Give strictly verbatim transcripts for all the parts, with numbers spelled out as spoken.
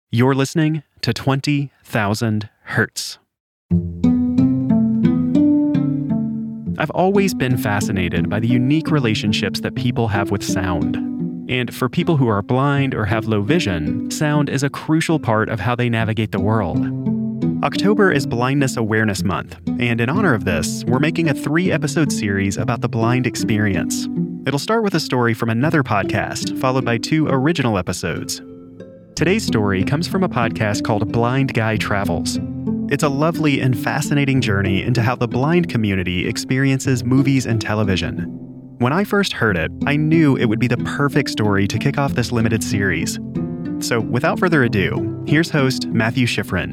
You're listening to twenty thousand Hertz. I've always been fascinated by the unique relationships that people have with sound. And for people who are blind or have low vision, sound is a crucial part of how they navigate the world. October is Blindness Awareness Month, and in honor of this, we're making a three-episode series about the blind experience. It'll start with a story from another podcast, followed by two original episodes. Today's story comes from a podcast called Blind Guy Travels. It's a lovely and fascinating journey into how the blind community experiences movies and television. When I first heard it, I knew it would be the perfect story to kick off this limited series. So without further ado, here's host Matthew Schifrin.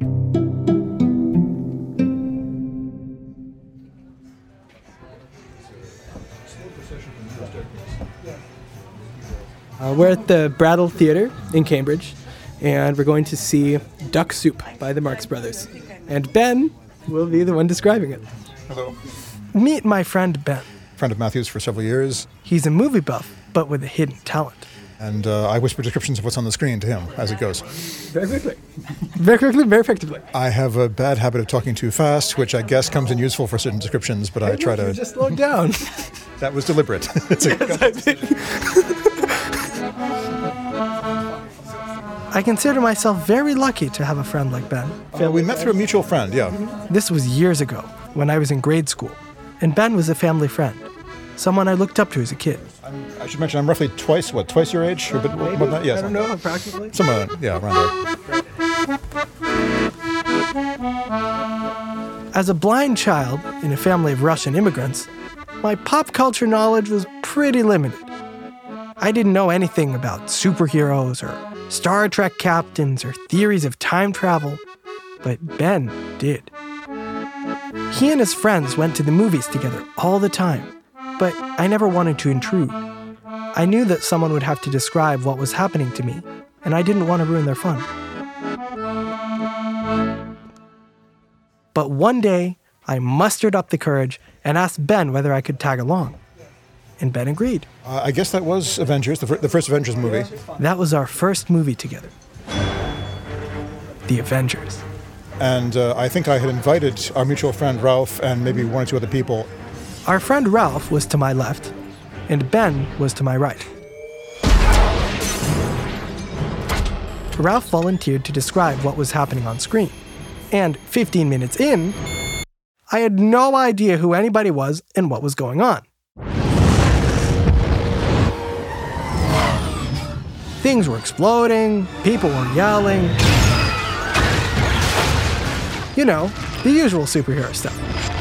Uh, we're at the Brattle Theatre in Cambridge, and we're going to see Duck Soup by the Marx Brothers. And Ben will be the one describing it. Hello. Meet my friend Ben. Friend of Matthew's for several years. He's a movie buff, but with a hidden talent. And uh, I whisper descriptions of what's on the screen to him as it goes. Very quickly. Very quickly, very effectively. I have a bad habit of talking too fast, which I guess comes in useful for certain descriptions, but I try to... Just slow down. That was deliberate. It's a... Yes, I think. I consider myself very lucky to have a friend like Ben. Uh, we met through a mutual friend, yeah. This was years ago, when I was in grade school, and Ben was a family friend, someone I looked up to as a kid. I'm, I should mention I'm roughly twice, what, twice your age? Or a bit more than that? Yes. I don't know, approximately. Somewhere, yeah, around there. As a blind child in a family of Russian immigrants, my pop culture knowledge was pretty limited. I didn't know anything about superheroes or Star Trek captains or theories of time travel, but Ben did. He and his friends went to the movies together all the time, but I never wanted to intrude. I knew that someone would have to describe what was happening to me, and I didn't want to ruin their fun. But one day, I mustered up the courage and asked Ben whether I could tag along. And Ben agreed. Uh, I guess that was Avengers, the, fir- the first Avengers movie. That was our first movie together. The Avengers. And uh, I think I had invited our mutual friend Ralph and maybe one or two other people. Our friend Ralph was to my left, and Ben was to my right. Ralph volunteered to describe what was happening on screen. And fifteen minutes in, I had no idea who anybody was and what was going on. Things were exploding, people were yelling. You know, the usual superhero stuff.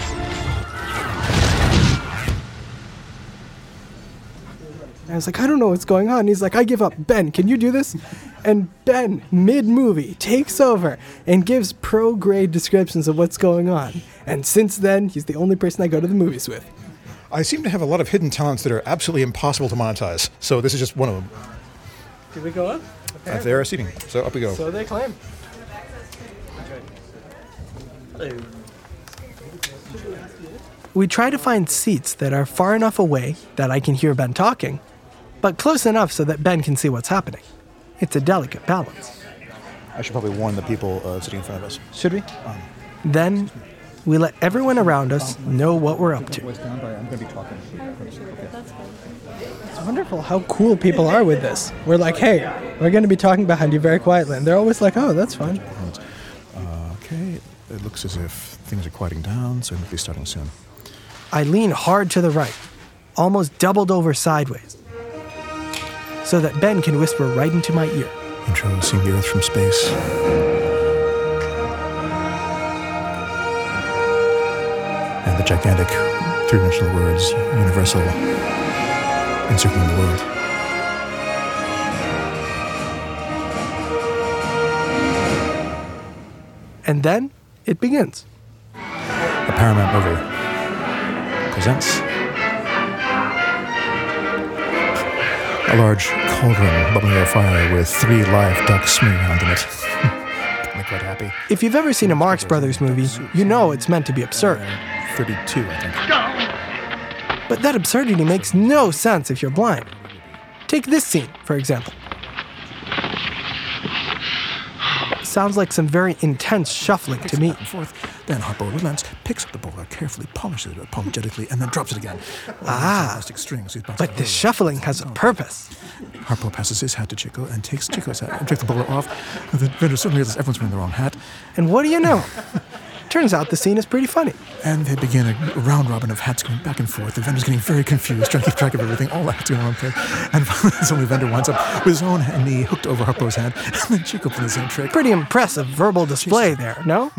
I was like, I don't know what's going on. He's like, I give up. Ben, can you do this? And Ben, mid-movie, takes over and gives pro-grade descriptions of what's going on. And since then, he's the only person I go to the movies with. I seem to have a lot of hidden talents that are absolutely impossible to monetize, so this is just one of them. Did we go up? Uh, there are seating, so up we go. So they claim. Hello. We try to find seats that are far enough away that I can hear Ben talking, but close enough so that Ben can see what's happening. It's a delicate balance. I should probably warn the people uh, sitting in front of us. Should we? Um, then we let everyone around us know what we're up to. I'm going to be talking. It's wonderful how cool people are with this. We're like, hey, we're going to be talking behind you very quietly. And they're always like, oh, that's fine. Uh, okay, it looks as if things are quieting down, so we'll be starting soon. I lean hard to the right, almost doubled over sideways, so that Ben can whisper right into my ear. Intro, seeing the Earth from space. And the gigantic three-dimensional words, universal, encircling the world. And then it begins. A Paramount movie presents a large cauldron bubbling over fire with three live ducks swimming around in it. I'm quite happy. If you've ever seen a Marx Brothers movie, you know it's meant to be absurd. thirty-two, I think. But that absurdity makes no sense if you're blind. Take this scene, for example. sounds like some very intense shuffling to me. Back and forth. Then Harpo relents, picks up the bowler, carefully polishes it apologetically, and then drops it again. Ah, Elastic strings. but the shuffling has a purpose. Harpo passes his hat to Chico and takes Chico's hat and takes the bowler off. The vendor suddenly realizes everyone's wearing the wrong hat. And what do you know? Turns out the scene is pretty funny. And they begin a round robin of hats going back and forth. The vendor's getting very confused, trying to keep track of everything. All the hats going on place. And finally, this only vendor winds up with his own knee hooked over Harpo's head. And then Chico plays the same trick. Pretty impressive verbal display there, no?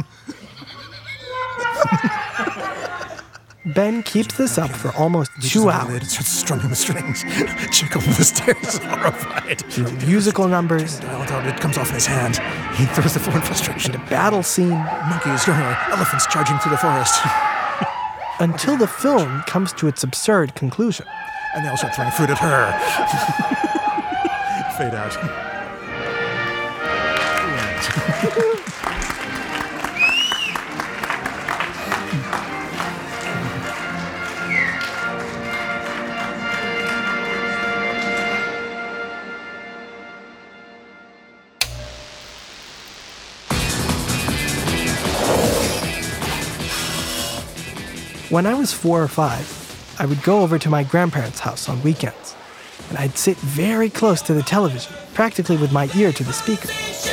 Ben keeps this up for almost two hours. It starts strumming the strings. Chico from the stairs, horrified. Through musical numbers. It comes off in his hand. He throws the floor in frustration. And a battle scene. Monkeys, elephants charging through the forest. Until the film comes to its absurd conclusion. And they all start throwing fruit at her. Fade out. When I was four or five, I would go over to my grandparents' house on weekends, and I'd sit very close to the television, practically with my ear to the speaker.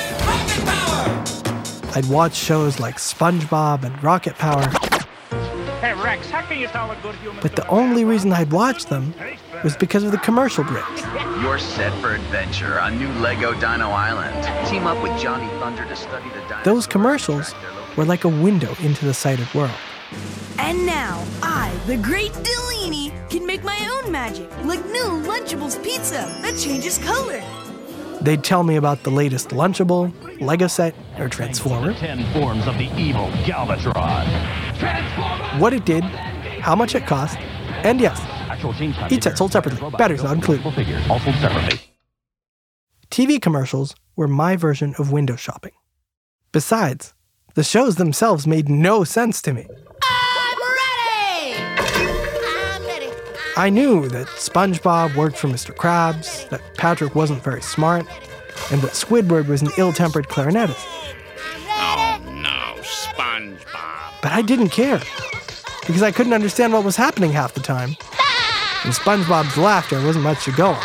I'd watch shows like SpongeBob and Rocket Power. Hey Rex, how can you tell a good human? But the only reason I'd watch them was because of the commercial breaks. You're set for adventure on new Lego Dino Island. Team up with Johnny Thunder to study the dinosaurs. Those commercials were like a window into the sighted world. And now, I, the great Delaney, can make my own magic, like new Lunchables pizza that changes color. They'd tell me about the latest Lunchable, Lego set, or Transformer. Ten forms of the evil Galvatron. Transformer! What it did, how much it cost, and yes, each set sold separately, batteries not included. All sold separately. T V commercials were my version of window shopping. Besides, the shows themselves made no sense to me. I'm ready! I'm ready. I knew that SpongeBob worked for Mister Krabs, that Patrick wasn't very smart, and that Squidward was an ill-tempered clarinetist. Oh no, SpongeBob. But I didn't care, because I couldn't understand what was happening half the time. And SpongeBob's laughter wasn't much to go on.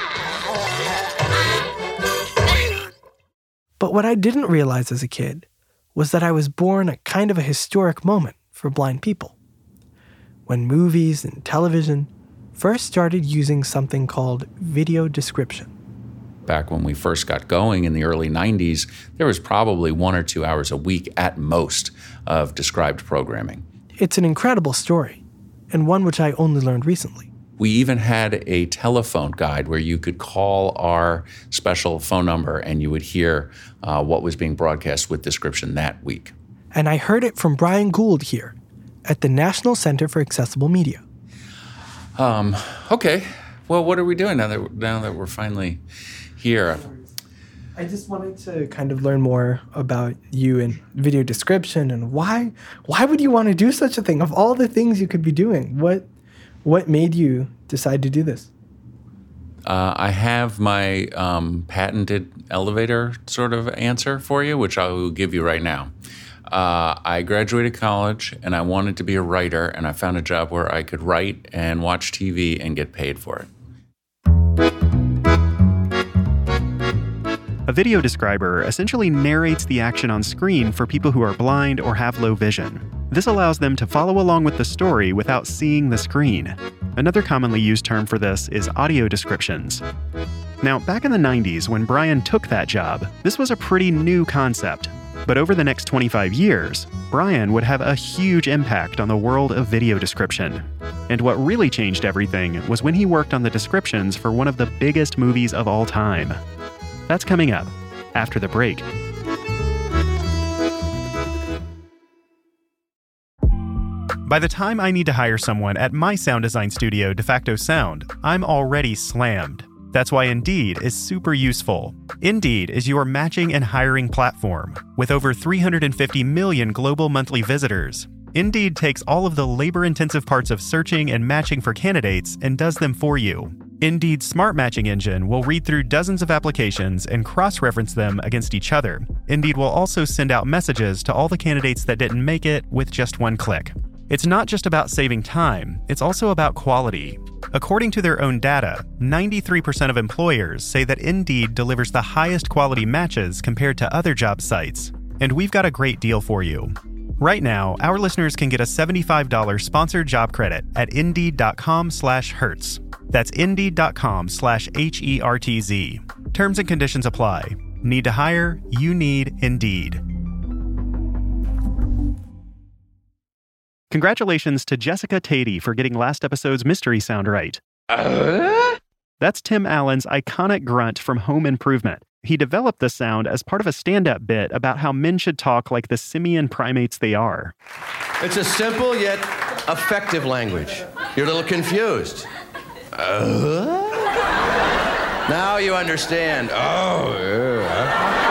But what I didn't realize as a kid was that I was born at kind of a historic moment for blind people. When movies and television first started using something called video description. Back when we first got going in the early nineties, there was probably one or two hours a week at most of described programming. It's an incredible story, and one which I only learned recently. We even had a telephone guide where you could call our special phone number and you would hear uh, what was being broadcast with description that week. And I heard it from Brian Gould here at the National Center for Accessible Media. Um, okay. Well, what are we doing now that, now that we're finally here? I just wanted to kind of learn more about you and video description and why why would you want to do such a thing? Of all the things you could be doing, what what made you decide to do this? Uh, I have my um, patented elevator sort of answer for you, which I will give you right now. Uh, I graduated college and I wanted to be a writer, and I found a job where I could write and watch T V and get paid for it. A video describer essentially narrates the action on screen for people who are blind or have low vision. This allows them to follow along with the story without seeing the screen. Another commonly used term for this is audio descriptions. Now, back in the nineties, when Brian took that job, this was a pretty new concept. But over the next twenty-five years, Brian would have a huge impact on the world of video description. And what really changed everything was when he worked on the descriptions for one of the biggest movies of all time. That's coming up after the break. By the time I need to hire someone at my sound design studio, DeFacto Sound, I'm already slammed. That's why Indeed is super useful. Indeed is your matching and hiring platform. With over three hundred fifty million global monthly visitors, Indeed takes all of the labor-intensive parts of searching and matching for candidates and does them for you. Indeed's smart matching engine will read through dozens of applications and cross-reference them against each other. Indeed will also send out messages to all the candidates that didn't make it with just one click. It's not just about saving time, it's also about quality. According to their own data, ninety-three percent of employers say that Indeed delivers the highest quality matches compared to other job sites. And we've got a great deal for you. Right now, our listeners can get a seventy-five dollars sponsored job credit at indeed.com slash hertz. That's indeed.com slash H E R T Z. Terms and conditions apply. Need to hire? You need Indeed. Congratulations to Jessica Tatey for getting last episode's mystery sound right. Uh? That's Tim Allen's iconic grunt from Home Improvement. He developed the sound as part of a stand-up bit about how men should talk like the simian primates they are. It's a simple yet effective language. You're a little confused. Uh? Now you understand. Oh, yeah.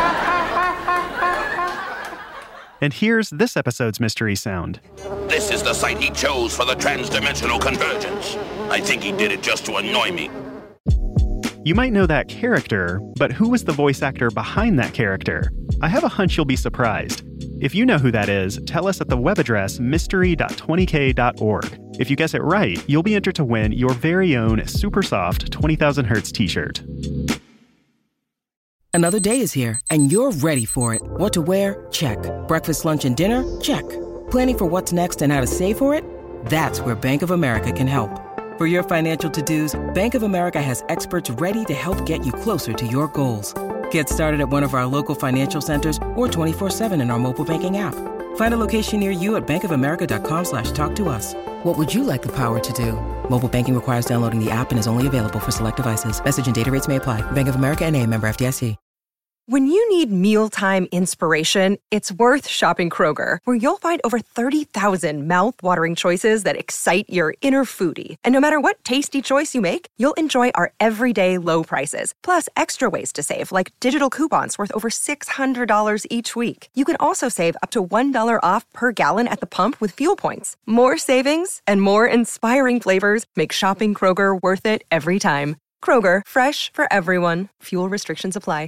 And here's this episode's mystery sound. This is the site he chose for the transdimensional convergence. I think he did it just to annoy me. You might know that character, but who was the voice actor behind that character? I have a hunch you'll be surprised. If you know who that is, tell us at the web address mystery dot twenty k dot org. If you guess it right, you'll be entered to win your very own super soft twenty thousand hertz t-shirt. Another day is here, and you're ready for it. What to wear? Check. Breakfast, lunch, and dinner? Check. Planning for what's next and how to save for it? That's where Bank of America can help. For your financial to-dos, Bank of America has experts ready to help get you closer to your goals. Get started at one of our local financial centers or twenty-four seven in our mobile banking app. Find a location near you at bankofamerica.com slash talk to us. What would you like the power to do? Mobile banking requires downloading the app and is only available for select devices. Message and data rates may apply. Bank of America N A, member F D I C. When you need mealtime inspiration, it's worth shopping Kroger, where you'll find over thirty thousand mouth-watering choices that excite your inner foodie. And no matter what tasty choice you make, you'll enjoy our everyday low prices, plus extra ways to save, like digital coupons worth over six hundred dollars each week. You can also save up to one dollar off per gallon at the pump with fuel points. More savings and more inspiring flavors make shopping Kroger worth it every time. Kroger, fresh for everyone. Fuel restrictions apply.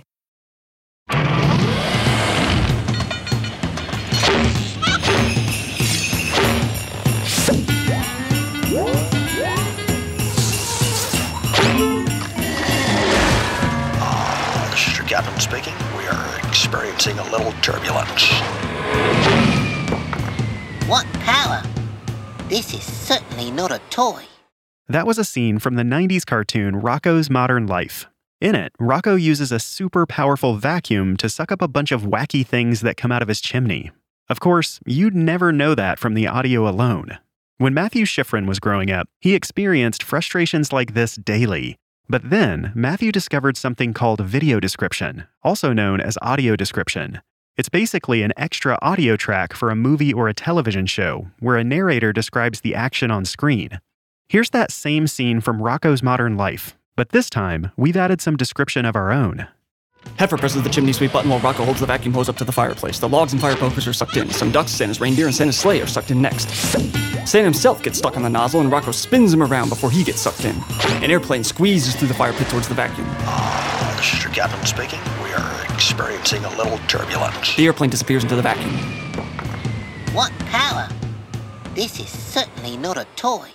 Captain speaking. We are experiencing a little turbulence. What power? This is certainly not a toy. That was a scene from the nineties cartoon Rocko's Modern Life. In it, Rocko uses a super powerful vacuum to suck up a bunch of wacky things that come out of his chimney. Of course, you'd never know that from the audio alone. When Matthew Schifrin was growing up, he experienced frustrations like this daily. But then, Matthew discovered something called video description, also known as audio description. It's basically an extra audio track for a movie or a television show, where a narrator describes the action on screen. Here's that same scene from Rocko's Modern Life, but this time, we've added some description of our own. Heifer presses the chimney sweep button while Rocko holds the vacuum hose up to the fireplace. The logs and fire pokers are sucked in. Some ducks, Santa's reindeer, and Santa's sleigh are sucked in next. Santa himself gets stuck on the nozzle, and Rocko spins him around before he gets sucked in. An airplane squeezes through the fire pit towards the vacuum. Uh, this is your captain speaking. We are experiencing a little turbulence. The airplane disappears into the vacuum. What power? This is certainly not a toy.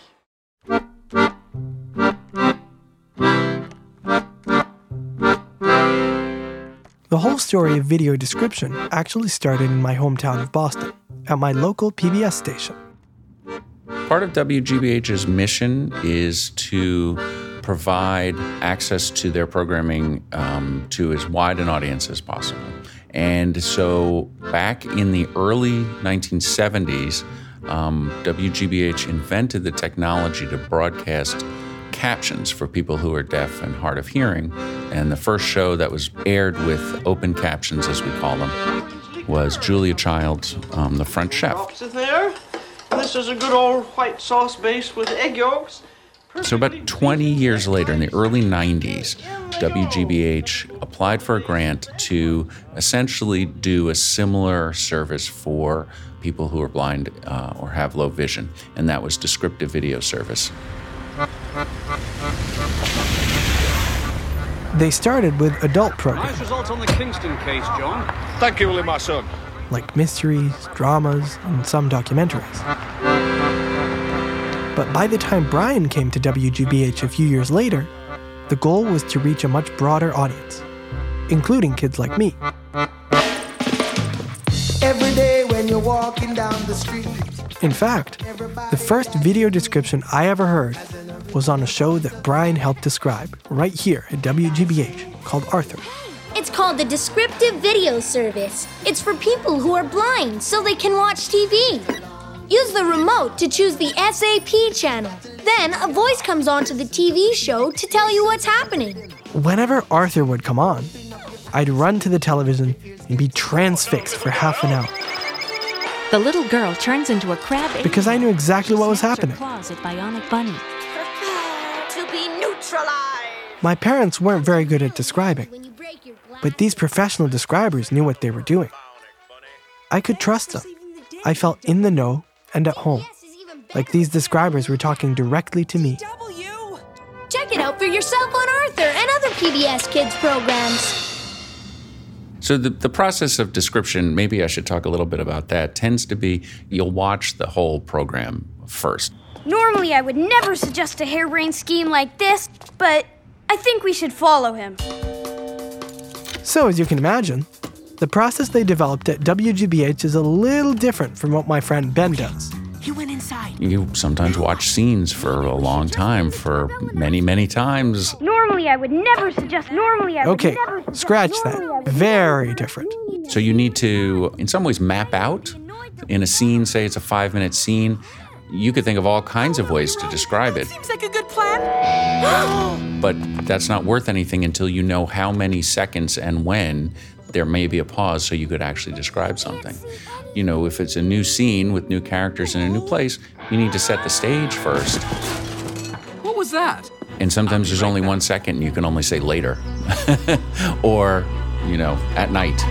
The whole story of video description actually started in my hometown of Boston, at my local P B S station. Part of W G B H's mission is to provide access to their programming um, to as wide an audience as possible. And so back in the early nineteen seventies, um, W G B H invented the technology to broadcast captions for people who are deaf and hard of hearing. And the first show that was aired with open captions, as we call them, was Julia Child's um, The French Chef. There. This is a good old white sauce base with egg yolks. So about twenty years later, in the early nineties, W G B H applied for a grant to essentially do a similar service for people who are blind uh, or have low vision, and that was descriptive video service. They started with adult programs. Nice results on the Kingston case, John. Thank you, Willie, my son. Like mysteries, dramas, and some documentaries. But by the time Brian came to W G B H a few years later, the goal was to reach a much broader audience, including kids like me. Every day when you're walking down the street. In fact, the first video description I ever heard was on a show that Brian helped describe right here at W G B H called Arthur. It's called the Descriptive Video Service. It's for people who are blind so they can watch T V. Use the remote to choose the S A P channel. Then a voice comes onto the T V show to tell you what's happening. Whenever Arthur would come on, I'd run to the television and be transfixed for half an hour. The little girl turns into a crab because I knew exactly what was happening. Claws at Bionic Bunny. To be neutralized. My parents weren't very good at describing, but these professional describers knew what they were doing. I could trust them. I felt in the know and at home, like these describers were talking directly to me. Check it out for yourself on Arthur and other P B S Kids programs. So the, the process of description, maybe I should talk a little bit about that, tends to be you'll watch the whole program first. Normally I would never suggest a harebrained scheme like this, but I think we should follow him. So as you can imagine, the process they developed at W G B H is a little different from what my friend Ben does. He went inside. You sometimes watch scenes for a long time, for many, many times. Normally I would never suggest, normally I would Okay, never suggest, scratch that. Very different. So you need to, in some ways, map out in a scene, say it's a five-minute scene. You could think of all kinds of ways to describe it. Seems like a good plan. But that's not worth anything until you know how many seconds and when there may be a pause so you could actually describe something. You know, if it's a new scene with new characters in a new place, you need to set the stage first. What was that? And sometimes there's only one second and you can only say later. Or, you know, at night.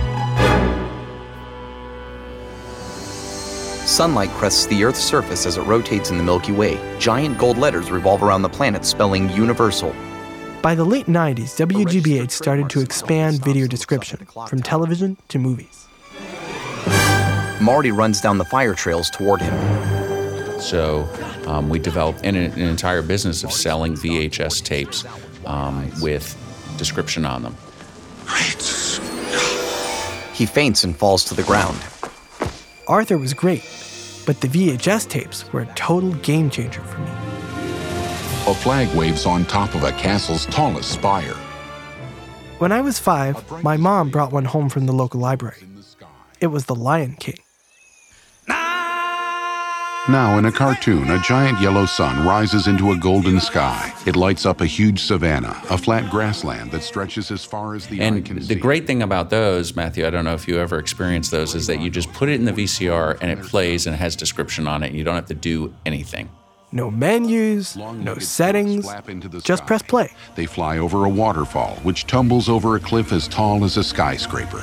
Sunlight crests the Earth's surface as it rotates in the Milky Way. Giant gold letters revolve around the planet spelling universal. By the late nineties, W G B H started to expand video description from television to movies. Marty runs down the fire trails toward him. So um, we developed an, an entire business of selling V H S tapes um, with description on them. He faints and falls to the ground. Arthur was great, but the V H S tapes were a total game changer for me. A flag waves on top of a castle's tallest spire. When I was five, my mom brought one home from the local library. It was The Lion King. Now, in a cartoon, a giant yellow sun rises into a golden sky. It lights up a huge savanna, a flat grassland that stretches as far as the eye can And see. the great thing about those, Matthew, I don't know if you ever experienced those, is that you just put it in the V C R and it plays and it has description on it and you don't have to do anything. No menus, no settings, just press play. They fly over a waterfall, which tumbles over a cliff as tall as a skyscraper.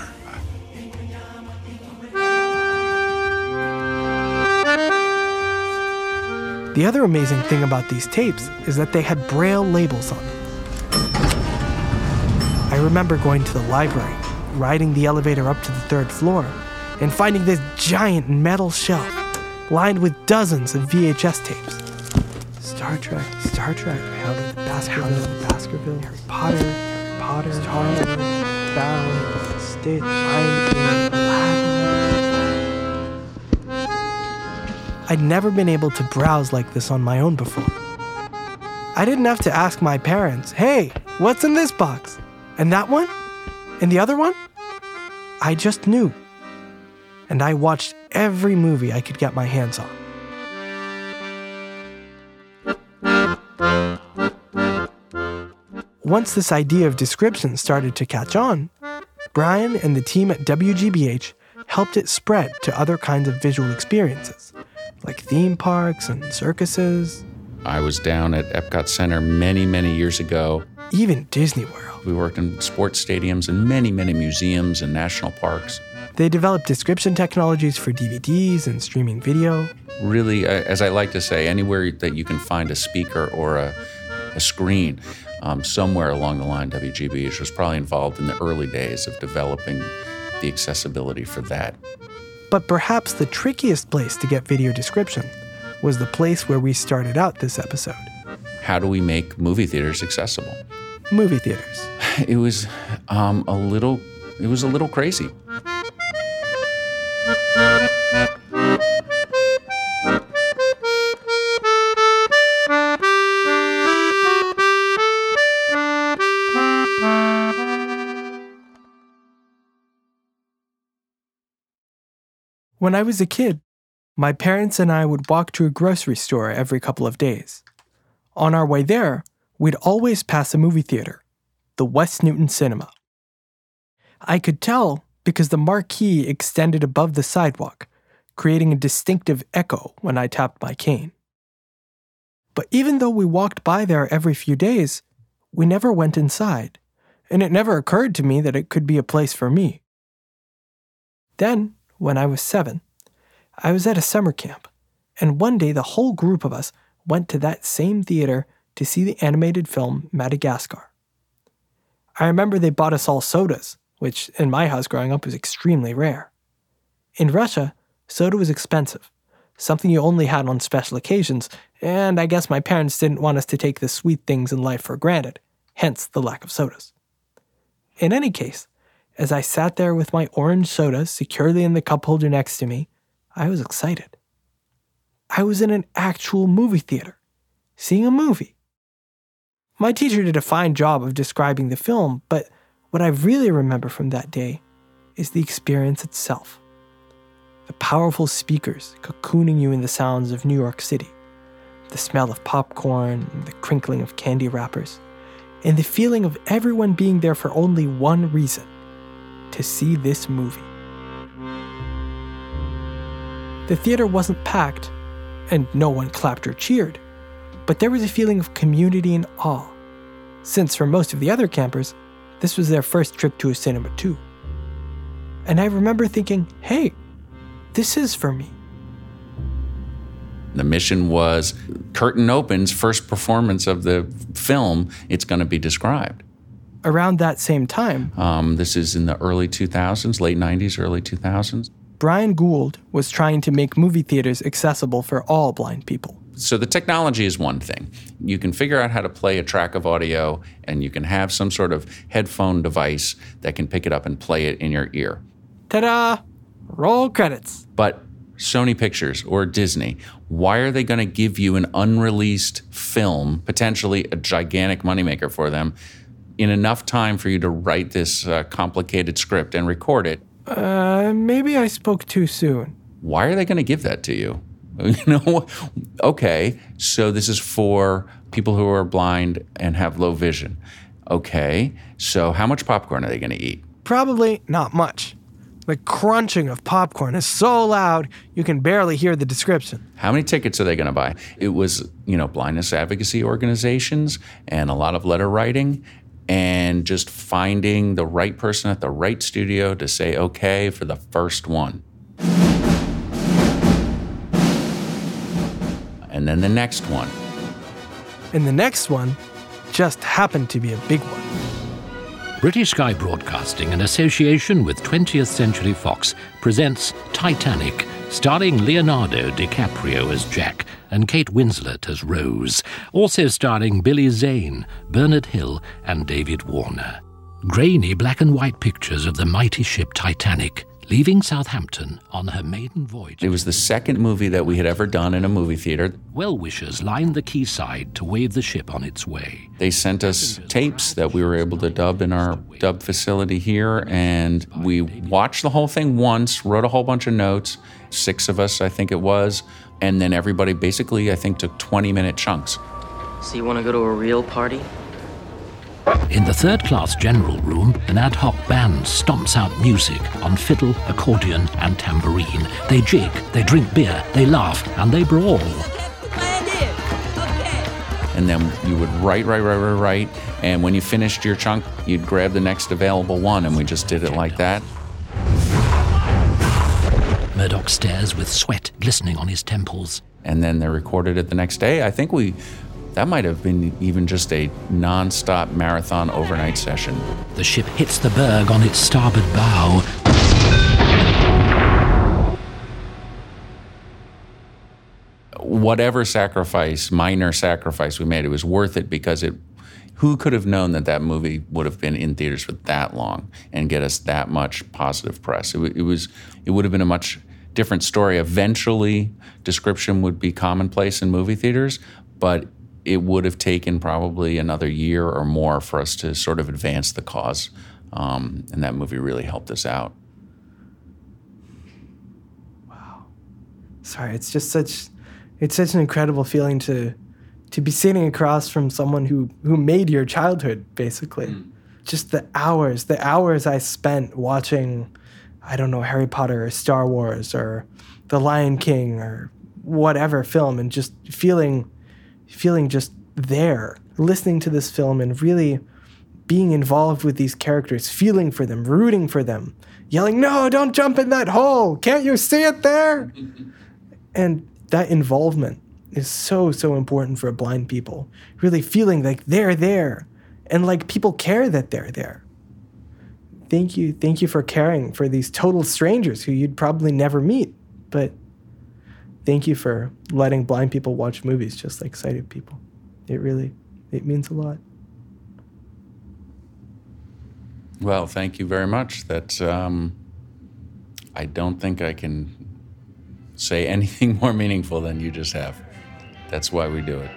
The other amazing thing about these tapes is that they had Braille labels on them. I remember going to the library, riding the elevator up to the third floor, and finding this giant metal shelf lined with dozens of V H S tapes. Star Trek, Star Trek, How to the Baskerville, Baskerville, Harry Potter, Harry Potter, Star Wars, Bound, Stitch, Lion King, Aladdin. I'd never been able to browse like this on my own before. I didn't have to ask my parents, hey, what's in this box? And that one? And the other one? I just knew. And I watched every movie I could get my hands on. Once this idea of description started to catch on, Brian and the team at W G B H helped it spread to other kinds of visual experiences, like theme parks and circuses. I was down at Epcot Center many, many years ago. Even Disney World. We worked in sports stadiums and many, many museums and national parks. They developed description technologies for D V Ds and streaming video. Really, as I like to say, anywhere that you can find a speaker or a, a screen, um, somewhere along the line, W G B H was probably involved in the early days of developing the accessibility for that. But perhaps the trickiest place to get video description was the place where we started out this episode. How do we make movie theaters accessible? Movie theaters. It was um, a little, it was a little crazy. When I was a kid, my parents and I would walk to a grocery store every couple of days. On our way there, we'd always pass a movie theater, the West Newton Cinema. I could tell because the marquee extended above the sidewalk, creating a distinctive echo when I tapped my cane. But even though we walked by there every few days, we never went inside, and it never occurred to me that it could be a place for me. Then, when I was seven, I was at a summer camp, and one day the whole group of us went to that same theater to see the animated film Madagascar. I remember they bought us all sodas, which in my house growing up was extremely rare. In Russia, soda was expensive, something you only had on special occasions, and I guess my parents didn't want us to take the sweet things in life for granted, hence the lack of sodas. In any case, as I sat there with my orange soda securely in the cup holder next to me, I was excited. I was in an actual movie theater, seeing a movie. My teacher did a fine job of describing the film, but what I really remember from that day is the experience itself. The powerful speakers cocooning you in the sounds of New York City, the smell of popcorn, the crinkling of candy wrappers, and the feeling of everyone being there for only one reason: to see this movie. The theater wasn't packed, and no one clapped or cheered, but there was a feeling of community and awe, since for most of the other campers, this was their first trip to a cinema too. And I remember thinking, hey, this is for me. The mission was, curtain opens, first performance of the film, it's going to be described. Around that same time, um, this is in the early two thousands, late nineties, early two thousands. Brian Gould was trying to make movie theaters accessible for all blind people. So the technology is one thing. You can figure out how to play a track of audio, and you can have some sort of headphone device that can pick it up and play it in your ear. Ta-da! Roll credits. But Sony Pictures or Disney, why are they going to give you an unreleased film, potentially a gigantic moneymaker for them, in enough time for you to write this uh, complicated script and record it? Uh, maybe I spoke too soon. Why are they going to give that to you? You know, okay, so this is for people who are blind and have low vision. Okay, so how much popcorn are they going to eat? Probably not much. The crunching of popcorn is so loud, you can barely hear the description. How many tickets are they going to buy? It was, you know, blindness advocacy organizations and a lot of letter writing and just finding the right person at the right studio to say okay for the first one. And then the next one. And the next one just happened to be a big one. British Sky Broadcasting, in association with twentieth Century Fox, presents Titanic, starring Leonardo DiCaprio as Jack and Kate Winslet as Rose, also starring Billy Zane, Bernard Hill, and David Warner. Grainy black and white pictures of the mighty ship Titanic, leaving Southampton on her maiden voyage. It was the second movie that we had ever done in a movie theater. Well-wishers lined the quayside to wave the ship on its way. They sent us tapes that we were able to dub in our dub facility here, and we watched the whole thing once, wrote a whole bunch of notes, six of us, I think it was, and then everybody basically, I think, took twenty-minute chunks. So you want to go to a real party? In the third-class general room, an ad hoc band stomps out music on fiddle, accordion, and tambourine. They jig, they drink beer, they laugh, and they brawl. And then you would write, write, write, write, write, and when you finished your chunk, you'd grab the next available one, and we just did it like that. Murdoch stares with sweat glistening on his temples. And then they recorded it the next day. I think we That might have been even just a non-stop marathon overnight session. The ship hits the berg on its starboard bow. Whatever sacrifice, minor sacrifice we made, it was worth it because it. Who could have known that that movie would have been in theaters for that long and get us that much positive press? It, it was. It would have been a much different story. Eventually, description would be commonplace in movie theaters, but it would have taken probably another year or more for us to sort of advance the cause, um, and that movie really helped us out. Wow. Sorry, it's just such. It's such an incredible feeling to to be sitting across from someone who, who made your childhood, basically. Mm. Just the hours, the hours I spent watching, I don't know, Harry Potter or Star Wars or The Lion King or whatever film, and just feeling, feeling just there, listening to this film and really being involved with these characters, feeling for them, rooting for them, yelling, "No, don't jump in that hole! Can't you see it there?" And that involvement is so, so important for blind people. Really feeling like they're there and like people care that they're there. Thank you. Thank you for caring for these total strangers who you'd probably never meet. But thank you for letting blind people watch movies just like sighted people. It really, it means a lot. Well, thank you very much. That um, I don't think I can say anything more meaningful than you just have. That's why we do it.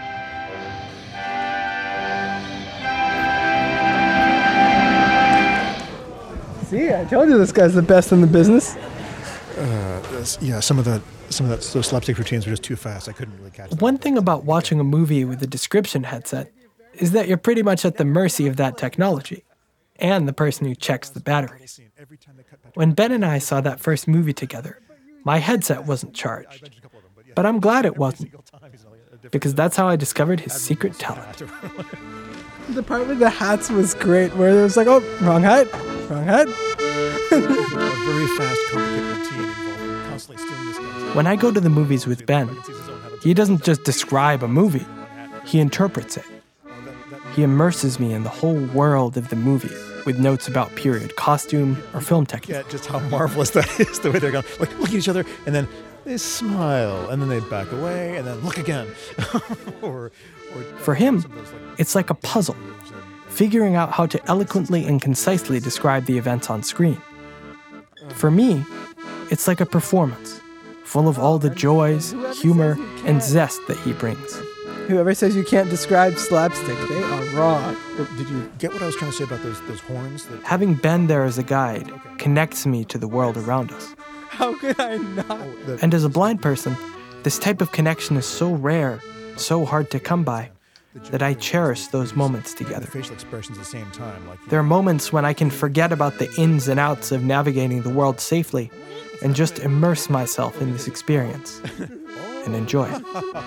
See, I told you this guy's the best in the business. Uh, this, yeah, some of the some of that, those slapstick routines were just too fast. I couldn't really catch them. One thing about watching a movie with a description headset is that you're pretty much at the mercy of that technology and the person who checks the batteries. When Ben and I saw that first movie together, my headset wasn't charged, but I'm glad it wasn't, because that's how I discovered his secret talent. The part with the hats was great, where it was like, oh, wrong hat, wrong hat. A very fast, complicated routine involving constantly stealing this guy. When I go to the movies with Ben, he doesn't just describe a movie, he interprets it. He immerses me in the whole world of the movie with notes about period costume or film technique. Yeah, just how marvelous that is, the way they're going, like, look at each other, and then they smile, and then they back away, and then look again. or, or For him, it's like a puzzle, figuring out how to eloquently and concisely describe the events on screen. For me, it's like a performance, full of all the joys, humor, and zest that he brings. Whoever says you can't describe slapstick, they are wrong. Did you get what I was trying to say about those those horns? That... Having Ben there as a guide connects me to the world around us. How could I not? Oh, the... And as a blind person, this type of connection is so rare, so hard to come by, that I cherish those moments together. The facial expressions at the same time. Like there are moments when I can forget about the ins and outs of navigating the world safely and just immerse myself in this experience and enjoy it.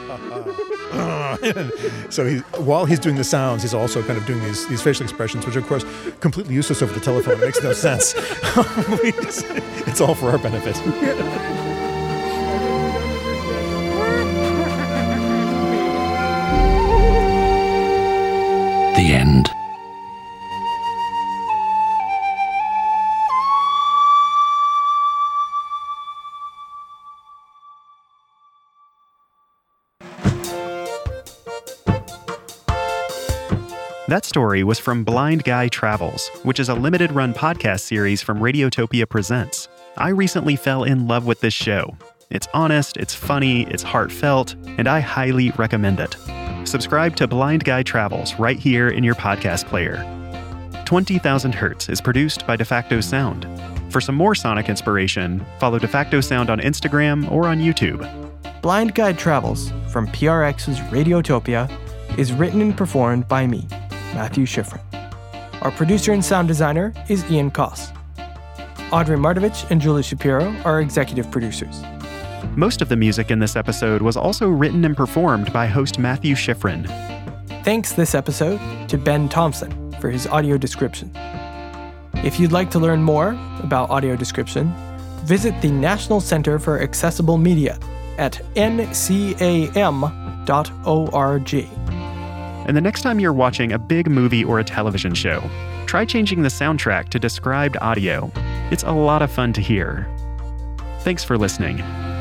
So he, while he's doing the sounds, he's also kind of doing these, these facial expressions, which are, of course, completely useless over the telephone. It makes no sense. just, it's all for our benefit. The end. That story was from Blind Guy Travels, which is a limited-run podcast series from Radiotopia Presents. I recently fell in love with this show. It's honest, it's funny, it's heartfelt, and I highly recommend it. Subscribe to Blind Guy Travels right here in your podcast player. twenty thousand Hertz is produced by DeFacto Sound. For some more sonic inspiration, follow DeFacto Sound on Instagram or on YouTube. Blind Guy Travels from P R X's Radiotopia is written and performed by me, Matthew Schifrin. Our producer and sound designer is Ian Koss. Audrey Martovich and Julie Shapiro are executive producers. Most of the music in this episode was also written and performed by host Matthew Schifrin. Thanks this episode to Ben Thompson for his audio description. If you'd like to learn more about audio description, visit the National Center for Accessible Media at N C A M dot org. And the next time you're watching a big movie or a television show, try changing the soundtrack to described audio. It's a lot of fun to hear. Thanks for listening.